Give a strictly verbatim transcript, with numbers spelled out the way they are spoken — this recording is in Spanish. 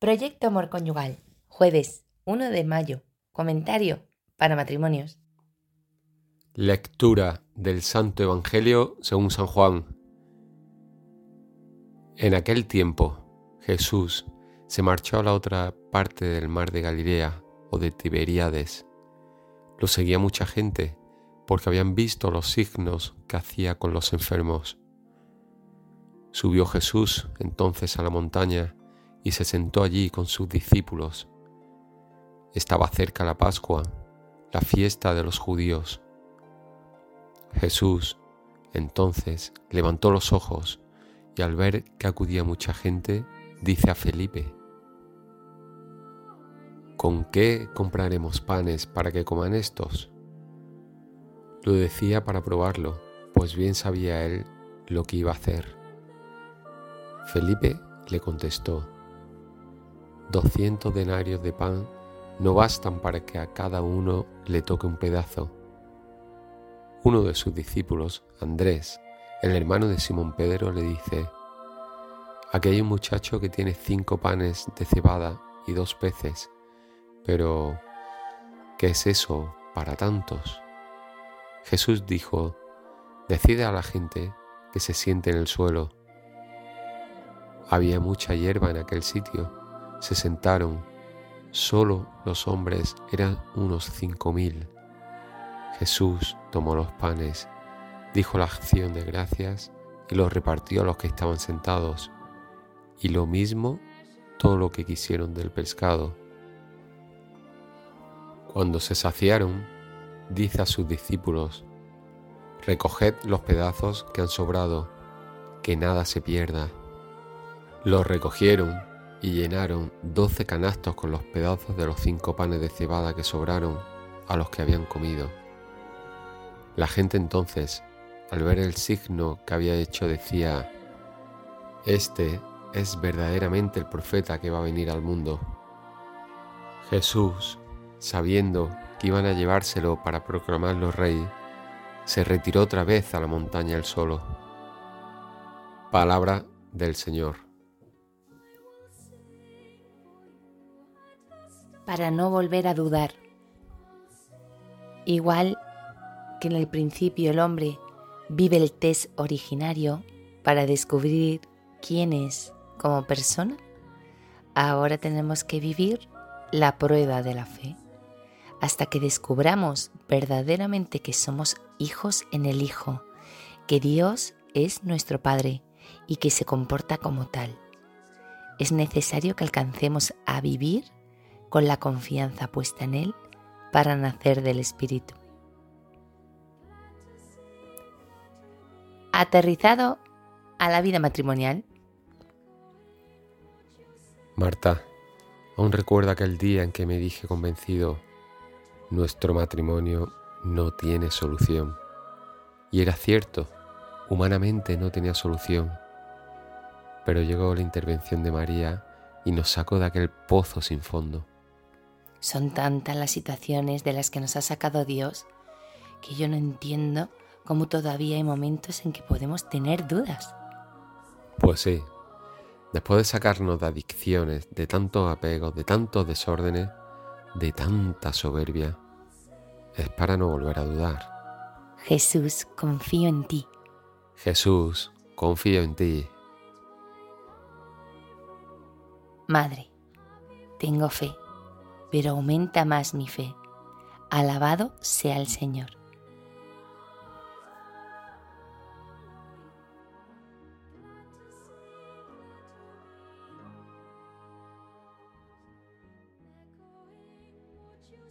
Proyecto Amor Conyugal, jueves uno de mayo. Comentario para matrimonios. Lectura del Santo Evangelio según San Juan. En aquel tiempo, Jesús se marchó a la otra parte del mar de Galilea o de Tiberíades. Lo seguía mucha gente porque habían visto los signos que hacía con los enfermos. Subió Jesús entonces a la montaña y se sentó allí con sus discípulos. Estaba cerca la Pascua, la fiesta de los judíos. Jesús entonces levantó los ojos y al ver que acudía mucha gente, dice a Felipe: ¿Con qué compraremos panes para que coman estos? Lo decía para probarlo, pues bien sabía él lo que iba a hacer. Felipe le contestó: Doscientos denarios de pan no bastan para que a cada uno le toque un pedazo. Uno de sus discípulos, Andrés, el hermano de Simón Pedro, le dice: Aquí hay un muchacho que tiene cinco panes de cebada y dos peces, pero ¿qué es eso para tantos? Jesús dijo: Decide a la gente que se siente en el suelo. Había mucha hierba en aquel sitio. Se sentaron. Solo los hombres eran unos cinco mil. Jesús tomó los panes, dijo la acción de gracias y los repartió a los que estaban sentados, y lo mismo todo lo que quisieron del pescado. Cuando se saciaron, dice a sus discípulos: Recoged los pedazos que han sobrado, que nada se pierda. Los recogieron y llenaron doce canastos con los pedazos de los cinco panes de cebada que sobraron a los que habían comido. La gente entonces, al ver el signo que había hecho, decía: Este es verdaderamente el profeta que va a venir al mundo. Jesús, sabiendo que iban a llevárselo para proclamarlo rey, se retiró otra vez a la montaña él solo. Palabra del Señor. Para no volver a dudar. Igual que en el principio el hombre vive el test originario para descubrir quién es como persona, ahora tenemos que vivir la prueba de la fe hasta que descubramos verdaderamente que somos hijos en el Hijo, que Dios es nuestro Padre y que se comporta como tal. Es necesario que alcancemos a vivir con la confianza puesta en Él para nacer del Espíritu. Aterrizado a la vida matrimonial. Marta, aún recuerdo aquel día en que me dije convencido: nuestro matrimonio no tiene solución. Y era cierto, humanamente no tenía solución. Pero llegó la intervención de María y nos sacó de aquel pozo sin fondo. Son tantas las situaciones de las que nos ha sacado Dios que yo no entiendo cómo todavía hay momentos en que podemos tener dudas. Pues sí, después de sacarnos de adicciones, de tantos apegos, de tantos desórdenes, de tanta soberbia, es para no volver a dudar. Jesús, confío en ti. Jesús, confío en ti. Madre, tengo fe, pero aumenta más mi fe. Alabado sea el Señor.